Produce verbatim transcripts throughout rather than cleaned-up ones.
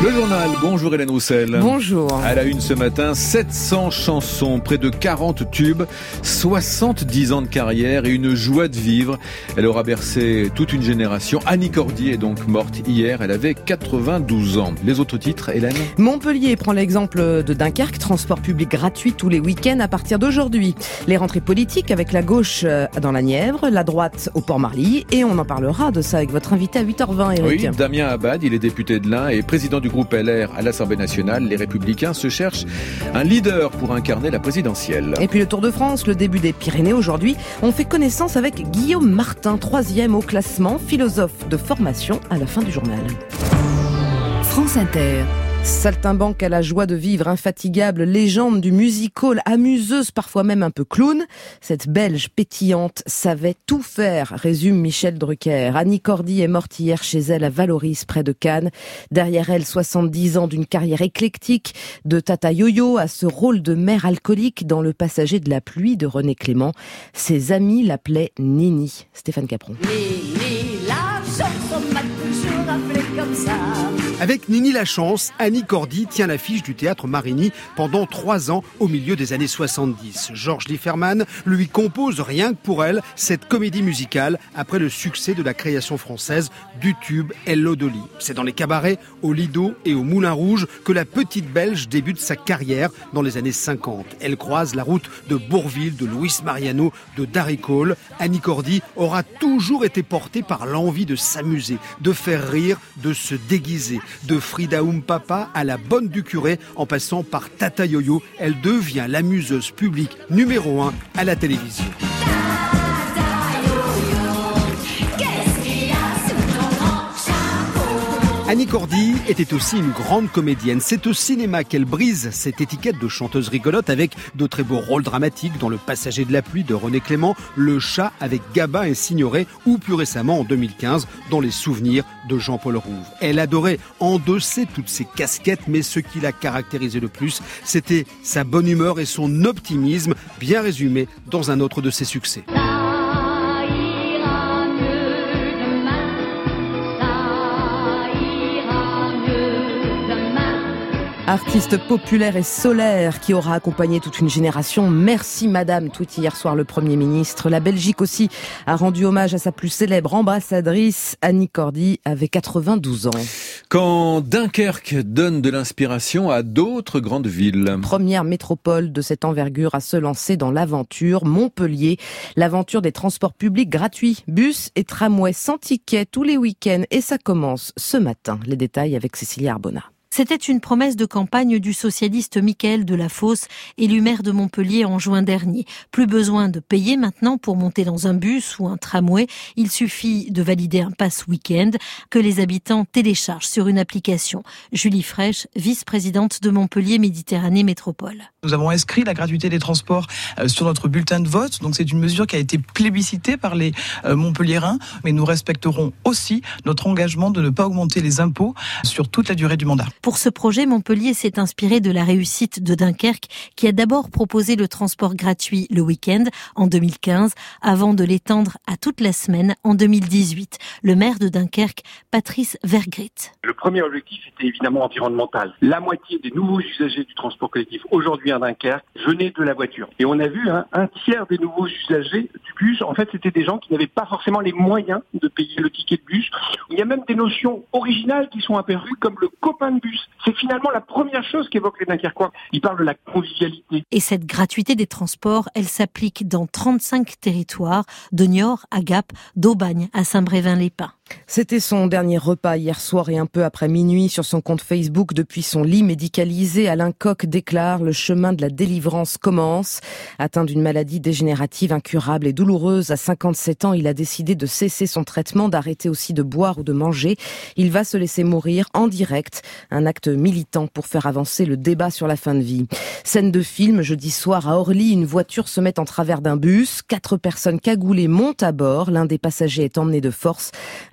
Le journal, bonjour Hélène Roussel. Bonjour. À la une ce matin, sept cents chansons, près de quarante tubes, soixante-dix ans de carrière et une joie de vivre. Elle aura bercé toute une génération. Annie Cordy est donc morte hier, elle avait quatre-vingt-douze ans. Les autres titres, Hélène ? Montpellier prend l'exemple de Dunkerque, transport public gratuit tous les week-ends à partir d'aujourd'hui. Les rentrées politiques avec la gauche dans la Nièvre, la droite au Port-Marly, et on en parlera de ça avec votre invité à huit heures vingt, Eric. Oui, Damien Abad, il est député de l'Ain et président du groupe L R à l'Assemblée nationale. Les Républicains se cherchent un leader pour incarner la présidentielle. Et puis le Tour de France, le début des Pyrénées aujourd'hui. On fait connaissance avec Guillaume Martin, troisième au classement, philosophe de formation à la fin du journal. France Inter. Saltimbanque à la joie de vivre, infatigable, légende du music-hall, amuseuse, parfois même un peu clown. Cette Belge pétillante savait tout faire, résume Michel Drucker. Annie Cordy est morte hier chez elle à Valoris, près de Cannes. Derrière elle, soixante-dix ans d'une carrière éclectique, de Tata Yo-Yo à ce rôle de mère alcoolique dans Le Passager de la pluie de René Clément. Ses amis l'appelaient Nini. Stéphane Capron. Nini, la chanson m'a toujours appelée comme ça. Avec Nini la chance, Annie Cordy tient l'affiche du théâtre Marigny pendant trois ans au milieu des années soixante-dix. Georges Liferman lui compose rien que pour elle cette comédie musicale après le succès de la création française du tube Hello Dolly. C'est dans les cabarets, au Lido et au Moulin Rouge que la petite Belge débute sa carrière dans les années cinquante. Elle croise la route de Bourvil, de Luis Mariano, de Darry Cole. Annie Cordy aura toujours été portée par l'envie de s'amuser, de faire rire, de se déguiser. De Frida Umpapa à la bonne du curé, en passant par Tata Yo-Yo, elle devient l'amuseuse publique numéro un à la télévision. Annie Cordy était aussi une grande comédienne. C'est au cinéma qu'elle brise cette étiquette de chanteuse rigolote avec de très beaux rôles dramatiques dans Le Passager de la pluie de René Clément, Le Chat avec Gabin et Signoret ou plus récemment en deux mille quinze dans Les Souvenirs de Jean-Paul Rouve. Elle adorait endosser toutes ses casquettes, mais ce qui la caractérisait le plus, c'était sa bonne humeur et son optimisme, bien résumé dans un autre de ses succès. Artiste populaire et solaire qui aura accompagné toute une génération. Merci madame, tweet hier soir le Premier ministre. La Belgique aussi a rendu hommage à sa plus célèbre ambassadrice, Annie Cordy, avait quatre-vingt-douze ans. Quand Dunkerque donne de l'inspiration à d'autres grandes villes. Première métropole de cette envergure à se lancer dans l'aventure, Montpellier. L'aventure des transports publics gratuits, bus et tramways sans ticket tous les week-ends. Et ça commence ce matin. Les détails avec Cécilia Arbona. C'était une promesse de campagne du socialiste Mickaël Delafosse, élu maire de Montpellier en juin dernier. Plus besoin de payer maintenant pour monter dans un bus ou un tramway. Il suffit de valider un pass week-end que les habitants téléchargent sur une application. Julie Fraîche, vice-présidente de Montpellier Méditerranée Métropole. Nous avons inscrit la gratuité des transports sur notre bulletin de vote. Donc c'est une mesure qui a été plébiscitée par les Montpelliérains. Mais nous respecterons aussi notre engagement de ne pas augmenter les impôts sur toute la durée du mandat. Pour ce projet, Montpellier s'est inspiré de la réussite de Dunkerque, qui a d'abord proposé le transport gratuit le week-end en deux mille quinze, avant de l'étendre à toute la semaine en deux mille dix-huit. Le maire de Dunkerque, Patrice Vergrit. Le premier objectif était évidemment environnemental. La moitié des nouveaux usagers du transport collectif aujourd'hui à Dunkerque venaient de la voiture. Et on a vu hein, un tiers des nouveaux usagers du bus, en fait, c'était des gens qui n'avaient pas forcément les moyens de payer le ticket de bus. Il y a même des notions originales qui sont apparues, comme le copain de bus. C'est finalement la première chose qu'évoquent les Dunkerquois. Ils parlent de la convivialité. Et cette gratuité des transports, elle s'applique dans trente-cinq territoires, de Niort à Gap, d'Aubagne à Saint-Brévin-les-Pins. C'était son dernier repas hier soir et un peu après minuit sur son compte Facebook. Depuis son lit médicalisé, Alain Coq déclare: le chemin de la délivrance commence. Atteint d'une maladie dégénérative incurable et douloureuse, à cinquante-sept ans, il a décidé de cesser son traitement, d'arrêter aussi de boire ou de manger. Il va se laisser mourir en direct. Un acte militant pour faire avancer le débat sur la fin de vie. Scène de film, jeudi soir à Orly, une voiture se met en travers d'un bus. Quatre personnes cagoulées montent à bord. L'un des passagers est emmené de force.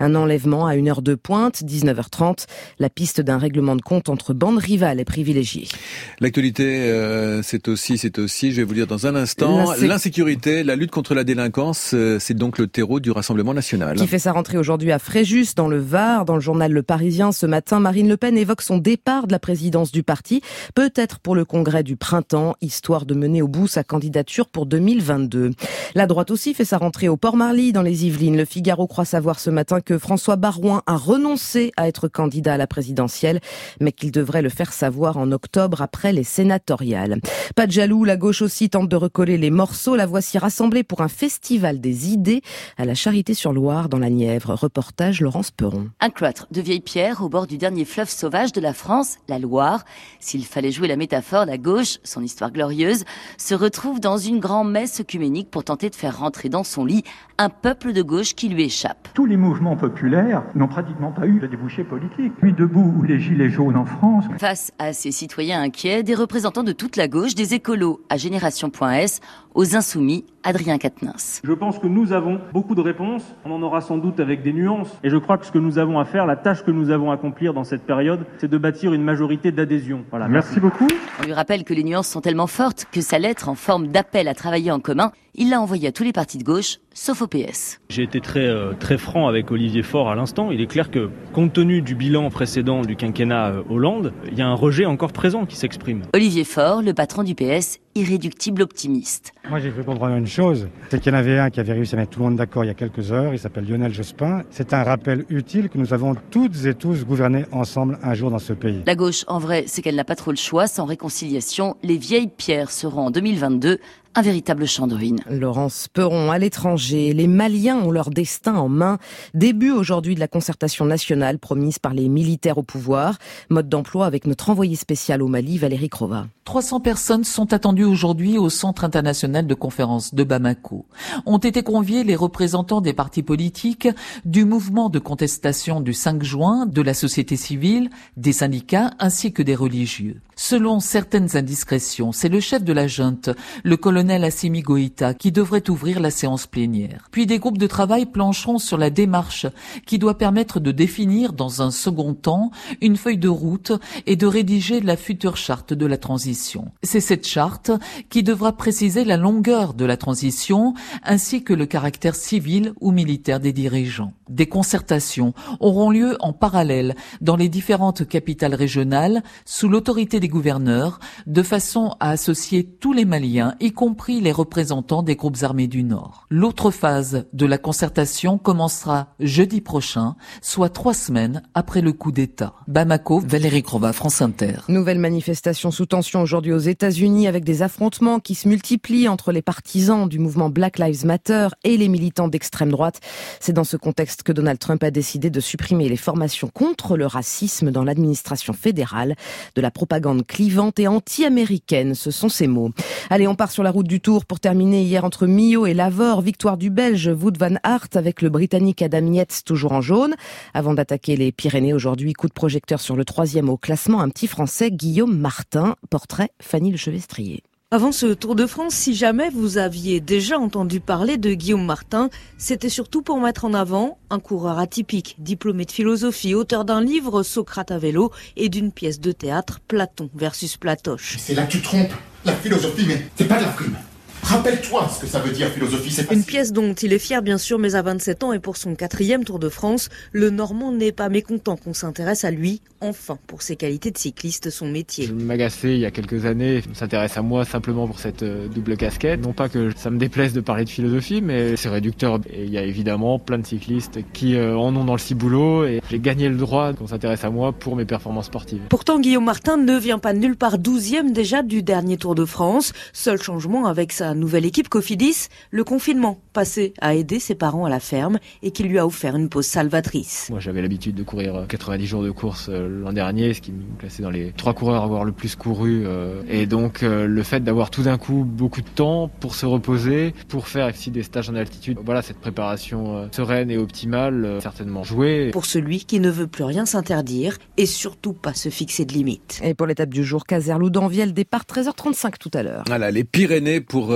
Un enlèvement à une heure de pointe, dix-neuf heures trente. La piste d'un règlement de compte entre bandes rivales est privilégiée. L'actualité, euh, c'est aussi, c'est aussi, je vais vous dire dans un instant, L'insé... l'insécurité, la lutte contre la délinquance, euh, c'est donc le terreau du Rassemblement national. Qui fait sa rentrée aujourd'hui à Fréjus, dans le Var. Dans le journal Le Parisien, ce matin, Marine Le Pen évoque son départ de la présidence du parti, peut-être pour le congrès du printemps, histoire de mener au bout sa candidature pour deux mille vingt-deux. La droite aussi fait sa rentrée au Port-Marly, dans les Yvelines. Le Figaro croit savoir ce matin que François Baroin a renoncé à être candidat à la présidentielle, mais qu'il devrait le faire savoir en octobre après les sénatoriales. Pas de jaloux, la gauche aussi tente de recoller les morceaux. La voici rassemblée pour un festival des idées à la Charité-sur-Loire dans la Nièvre. Reportage Laurence Peron. Un cloître de vieilles pierres au bord du dernier fleuve sauvage de la France, la Loire. S'il fallait jouer la métaphore, la gauche, son histoire glorieuse, se retrouve dans une grande messe œcuménique pour tenter de faire rentrer dans son lit un peuple de gauche qui lui échappe. Tous les mouvements populaires n'ont pratiquement pas eu de débouché politique. Nuit debout ou les gilets jaunes en France. Face à ces citoyens inquiets, des représentants de toute la gauche, des écolos à Génération point S, aux Insoumis, Adrien Quatennens. Je pense que nous avons beaucoup de réponses, on en aura sans doute avec des nuances, et je crois que ce que nous avons à faire, la tâche que nous avons à accomplir dans cette période, c'est de bâtir une majorité d'adhésion. Voilà, merci. merci beaucoup. On lui rappelle que les nuances sont tellement fortes que sa lettre, en forme d'appel à travailler en commun, il l'a envoyée à tous les partis de gauche, sauf au P S. J'ai été très, euh, très franc avec Olivier Faure à l'instant. Il est clair que, compte tenu du bilan précédent du quinquennat euh, Hollande, il y a un rejet encore présent qui s'exprime. Olivier Faure, le patron du P S, irréductible optimiste. Moi, j'ai fait comprendre une chose, c'est qu'il y en avait un qui avait réussi à mettre tout le monde d'accord il y a quelques heures, il s'appelle Lionel Jospin. C'est un rappel utile que nous avons toutes et tous gouverné ensemble un jour dans ce pays. La gauche, en vrai, c'est qu'elle n'a pas trop le choix. Sans réconciliation, les vieilles pierres seront en deux mille vingt-deux un véritable champ de ruines. Laurence Peron, à l'étranger, les Maliens ont leur destin en main. Début aujourd'hui de la concertation nationale promise par les militaires au pouvoir. Mode d'emploi avec notre envoyé spécial au Mali, Valérie Crova. trois cents personnes sont attendues aujourd'hui au Centre international de conférence de Bamako. Ont été conviés les représentants des partis politiques, du mouvement de contestation du cinq juin, de la société civile, des syndicats ainsi que des religieux. Selon certaines indiscrétions, c'est le chef de la junte, le colonel Assimi Goïta, qui devrait ouvrir la séance plénière. Puis des groupes de travail plancheront sur la démarche qui doit permettre de définir dans un second temps une feuille de route et de rédiger la future charte de la transition. C'est cette charte qui devra préciser la longueur de la transition ainsi que le caractère civil ou militaire des dirigeants. Des concertations auront lieu en parallèle dans les différentes capitales régionales sous l'autorité des gouverneurs de façon à associer tous les Maliens, y compris les représentants des groupes armés du Nord. L'autre phase de la concertation commencera jeudi prochain, soit trois semaines après le coup d'État. Bamako, Valérie Crova, France Inter. Nouvelle manifestation sous tension aujourd'hui aux États-Unis avec des affrontements qui se multiplient entre les partisans du mouvement Black Lives Matter et les militants d'extrême droite. C'est dans ce contexte que Donald Trump a décidé de supprimer les formations contre le racisme dans l'administration fédérale. De la propagande clivante et anti-américaine, ce sont ces mots. Allez, on part sur la route du Tour pour terminer hier entre Millau et Lavore. Victoire du Belge Wout van Aert avec le Britannique Adam Yates toujours en jaune. Avant d'attaquer les Pyrénées aujourd'hui, coup de projecteur sur le troisième au classement, un petit Français, Guillaume Martin. Portrait, Fanny Lechevestrier. Avant ce Tour de France, si jamais vous aviez déjà entendu parler de Guillaume Martin, c'était surtout pour mettre en avant un coureur atypique, diplômé de philosophie, auteur d'un livre Socrate à vélo et d'une pièce de théâtre Platon versus Platoche. C'est là que tu trompes. La philosophie, mais c'est pas de la rime. Rappelle-toi ce que ça veut dire philosophie, c'est une pièce dont il est fier bien sûr, mais à vingt-sept ans et pour son quatrième Tour de France, le Normand n'est pas mécontent qu'on s'intéresse à lui, enfin, pour ses qualités de cycliste, son métier. Je m'agaçais il y a quelques années, on s'intéresse à moi simplement pour cette double casquette. Non pas que ça me déplaise de parler de philosophie, mais c'est réducteur. Et il y a évidemment plein de cyclistes qui en ont dans le ciboulot et j'ai gagné le droit qu'on s'intéresse à moi pour mes performances sportives. Pourtant, Guillaume Martin ne vient pas de nulle part, douzième déjà du dernier Tour de France. Seul changement avec sa nouvelle équipe Cofidis, le confinement passé à aider ses parents à la ferme et qui lui a offert une pause salvatrice. Moi j'avais l'habitude de courir quatre-vingt-dix jours de course l'an dernier, ce qui me plaçait dans les trois coureurs à avoir le plus couru. Et donc le fait d'avoir tout d'un coup beaucoup de temps pour se reposer, pour faire aussi des stages en altitude, voilà, cette préparation sereine et optimale, certainement jouée. Pour celui qui ne veut plus rien s'interdire et surtout pas se fixer de limites. Et pour l'étape du jour, Cazerlou d'Anvielle, départ treize heures trente-cinq tout à l'heure. Voilà, les Pyrénées pour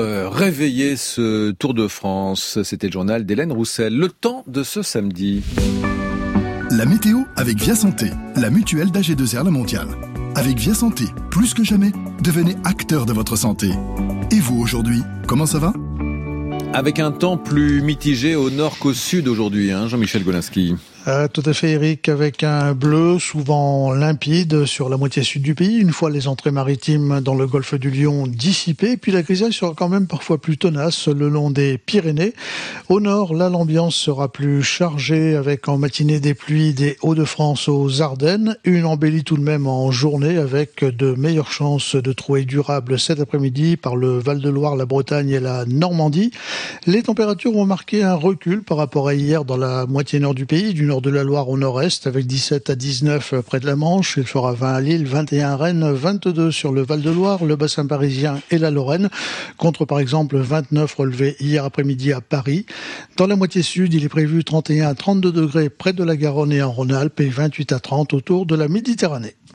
réveiller ce Tour de France. C'était le journal d'Hélène Roussel. Le temps de ce samedi. La météo avec Via Santé, la mutuelle d'A G deux R La Mondiale. Avec Via Santé, plus que jamais, devenez acteur de votre santé. Et vous aujourd'hui, comment ça va ? Avec un temps plus mitigé au nord qu'au sud aujourd'hui, hein, Jean-Michel Golinski. Euh, tout à fait, Eric, avec un bleu souvent limpide sur la moitié sud du pays, une fois les entrées maritimes dans le golfe du Lion dissipées, puis la grisaille sera quand même parfois plus tenace le long des Pyrénées. Au nord, là, l'ambiance sera plus chargée avec en matinée des pluies des Hauts-de-France aux Ardennes, une embellie tout de même en journée avec de meilleures chances de trouée durable cet après-midi par le Val-de-Loire, la Bretagne et la Normandie. Les températures vont marquer un recul par rapport à hier dans la moitié nord du pays, du nord de la Loire au nord-est, avec dix-sept à dix-neuf près de la Manche. Il fera vingt à Lille, vingt et un à Rennes, vingt-deux sur le Val-de-Loire, le bassin parisien et la Lorraine, contre par exemple vingt-neuf relevés hier après-midi à Paris. Dans la moitié sud, il est prévu trente et un à trente-deux degrés près de la Garonne et en Rhône-Alpes et vingt-huit à trente autour de la Méditerranée.